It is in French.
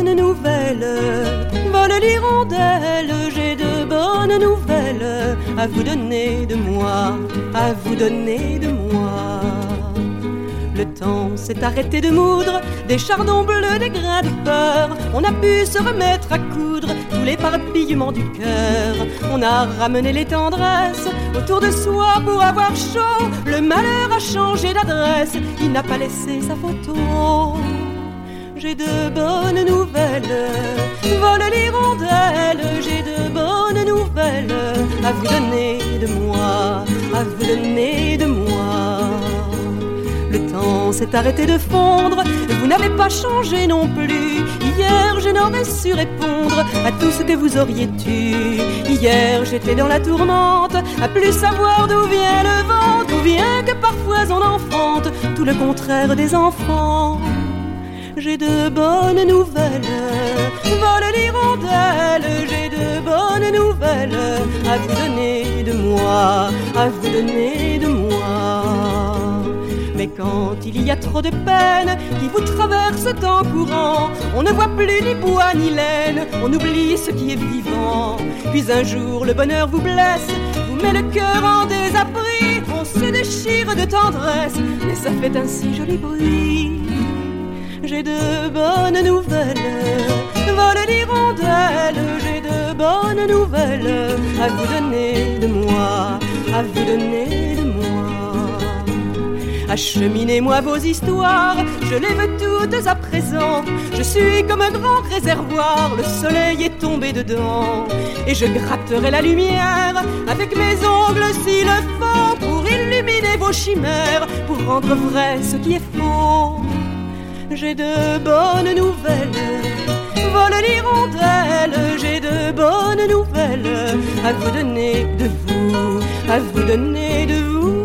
bonnes nouvelles. Vole l'hirondelle, j'ai de bonnes nouvelles à vous donner de moi, à vous donner de moi. Le temps s'est arrêté de moudre, des chardons bleus, des grains de peur. On a pu se remettre à coudre tous l'éparpillement du cœur. On a ramené les tendresses autour de soi pour avoir chaud. Le malheur a changé d'adresse, il n'a pas laissé sa photo. J'ai de bonnes nouvelles, vole l'hirondelle. J'ai de bonnes nouvelles à vous donner de moi, à vous donner de moi. Le temps s'est arrêté de fondre, vous n'avez pas changé non plus. Hier je n'aurais su répondre à tout ce que vous auriez dû. Hier j'étais dans la tourmente, à plus savoir d'où vient le vent, d'où vient que parfois on enfante tout le contraire des enfants. J'ai de bonnes nouvelles, vole l'hirondelle. J'ai de bonnes nouvelles à vous donner de moi, à vous donner de moi. Mais quand il y a trop de peine qui vous traversent en courant, on ne voit plus ni bois ni laine, on oublie ce qui est vivant. Puis un jour le bonheur vous blesse, vous met le cœur en désabri. On se déchire de tendresse, mais ça fait un si joli bruit. J'ai de bonnes nouvelles, vole l'hirondelle. J'ai de bonnes nouvelles à vous donner de moi, à vous donner de moi. Acheminez-moi vos histoires, je les veux toutes à présent. Je suis comme un grand réservoir, le soleil est tombé dedans. Et je gratterai la lumière avec mes ongles s'il le faut, pour illuminer vos chimères, pour rendre vrai ce qui est faux. J'ai de bonnes nouvelles, vole l'hirondelle. J'ai de bonnes nouvelles à vous donner de vous, à vous donner de vous.